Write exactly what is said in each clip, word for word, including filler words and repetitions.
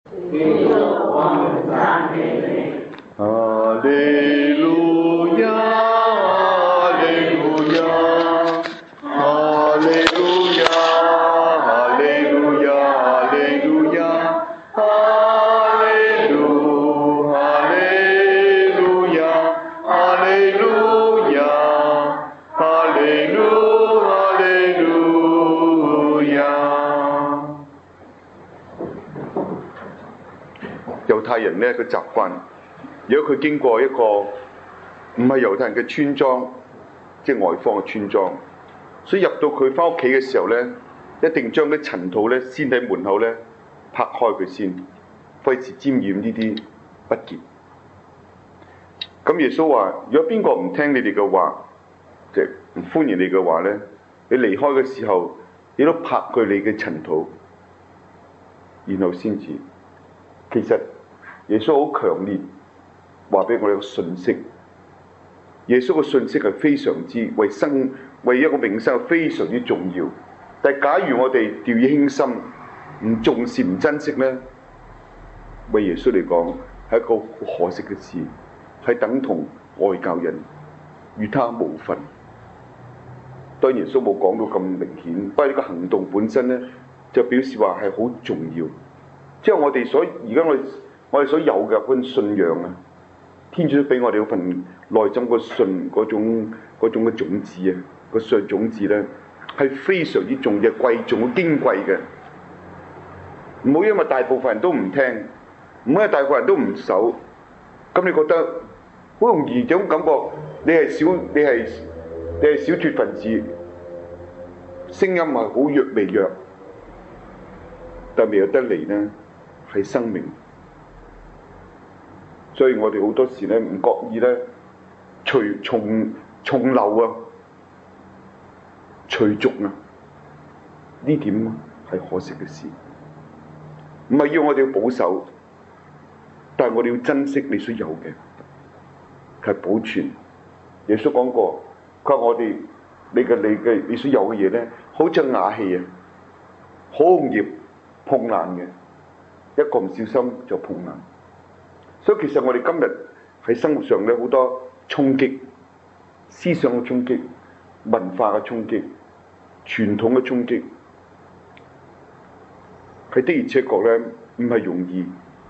基督，我們讚美你。 哈利路亞，哈利路亞，哈利路亞，哈利路亞，哈利路亞，哈利路，哈利路亞，哈利路亞，哈利路，哈利路亞。猶太人呢個習慣。如果佢經過一個唔係猶太人嘅村莊，即係外方嘅村莊，所以入到佢翻屋企嘅時候呢，一定將啲塵土呢先喺門口呢拍開佢先，費事沾染呢啲不潔。咁耶穌話：如果邊個唔聽你哋嘅話，即係唔歡迎你嘅話呢，你離開嘅時候，你都拍佢你嘅塵土，然後先至。其實耶穌好強烈。話俾我哋個信息，耶穌嘅信息係非常之為生為一個永生非常之重要。但係假如我哋掉以輕心，唔重視唔珍惜呢，為耶穌嚟講係一個好可惜嘅事，係等同外教人與他無分。當然耶穌冇講到咁明顯，不過呢個行動本身呢，就表示話係好重要。即係我哋所而家我哋我哋所有嘅嗰種信仰啊。天主俾我哋嗰份內心個信嗰種嗰種嘅種子啊，個信種子咧係非常之重嘅、貴重、矜貴嘅。唔好因為大部分人都唔聽，唔好因為大部分人都唔守，咁你覺得好容易有種感覺，你係小你係你係小撮分子，聲音係好弱微弱，但未有得嚟呢係生命。所以我哋好多時咧唔覺意咧隨從從流啊、隨俗啊，呢點係可惜嘅事。唔係要我哋要保守，但係我哋要珍惜你所有嘅，係保存。耶穌講過，佢話我哋你嘅你嘅你所有嘅嘢咧，好似瓦器啊，好容易碰爛嘅，一個唔小心就碰爛。所以其實我哋今日喺生活上咧好多衝擊，思想嘅衝擊、文化嘅衝擊、傳統嘅衝擊，係的而且確咧唔係容易。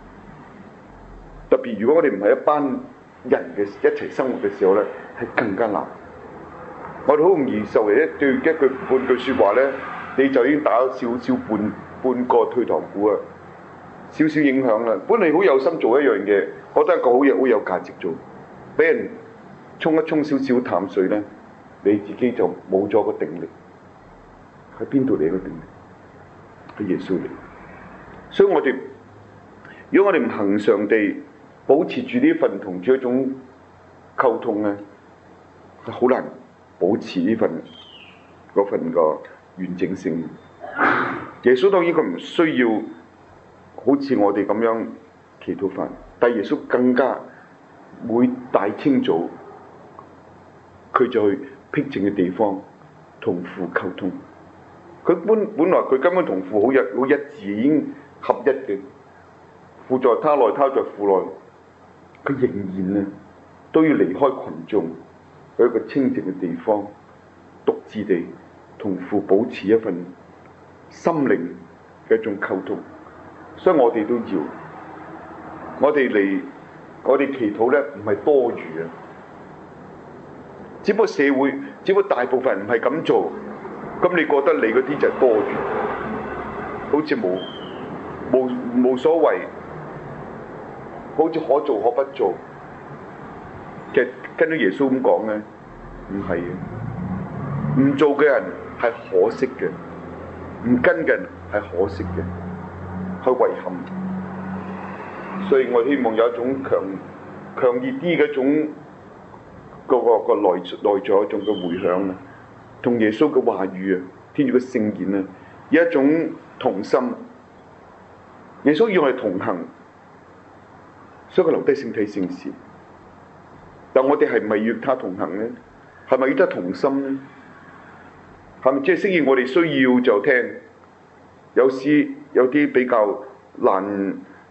特別如果我哋唔係一班人嘅一齊生活嘅時候咧，係更加難。我哋好容易受嚟一對一句半句説話咧，你就已經打少少半半個退堂鼓啊！少少影響啦，本嚟好有心做一樣嘢，覺得一個好有好有價值做，俾人沖一沖少少淡水咧，你自己就冇咗個定力。喺邊度嚟個定力？喺耶穌嚟。所以我哋如果我哋唔恆常地保持住呢份同住一種溝通咧，係好難保持呢份嗰份個完整性。耶穌當然佢唔需要。好似我哋咁樣祈禱法，但耶穌更加每大清早，佢就去僻靜嘅地方同父溝通。佢本本來佢根本同父好一好一致，已經合一嘅。父在他內，他在父內，佢仍然咧都要離開群眾，去一個清靜嘅地方，獨自地同父保持一份心靈嘅一種溝通。所以我哋都要，我哋嚟，我哋祈禱咧唔係多餘啊，只不過社會，只不過大部分人唔係咁做，咁你覺得你嗰啲就係多餘，好似冇冇冇所謂，好似可做可不做。其實跟住耶穌咁講咧，唔係嘅，唔做嘅人係可惜嘅，唔跟嘅人係可惜嘅。去遺憾，所以我希望有一種強強烈啲嘅一種嗰個個內內在一種嘅迴響啊，同耶穌嘅話語啊，天主嘅聖言啊，有一種同心。耶穌要我哋同行，所以佢留低聖體聖事。但我哋係咪要他同行呢？係咪要他同心呢？係咪即係適應我哋需要就聽？有時有啲比較難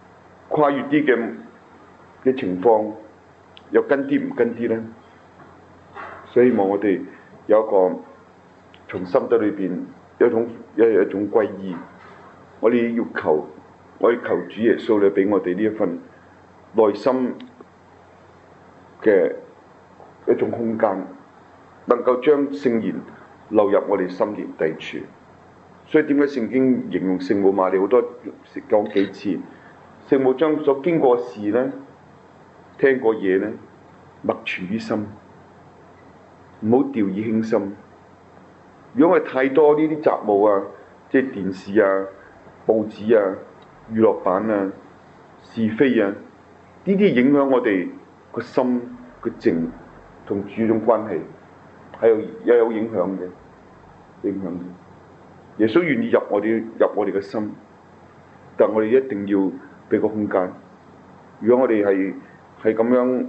跨越啲嘅嘅情況，又跟啲唔跟啲咧？所以希望我哋有一個從心底裏邊有一種一一種歸依。我哋要求，我哋求主耶穌咧，俾我哋呢一份內心嘅一種空間，能夠將聖言流入我哋心靈底處。所以點解聖經形容聖母瑪利好多講幾次？聖母將所經過事咧、聽過嘢咧，默存於心，唔好掉以輕心。如果我哋太多呢啲雜務啊，即係電視啊、報紙啊、娛樂版啊、是非啊，呢啲影響我哋個心個靜同主種關係，係有又有影響嘅，影響嘅。耶穌願意入我哋入我哋嘅心，但我哋一定要俾個空間。如果我哋係係咁樣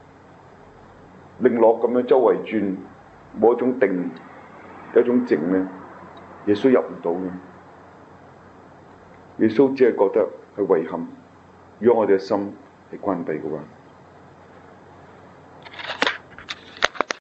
零落咁樣周圍轉，冇一種定，有一種靜咧，耶穌入唔到嘅。耶穌只係覺得係遺憾。如果我哋嘅心係關閉嘅話。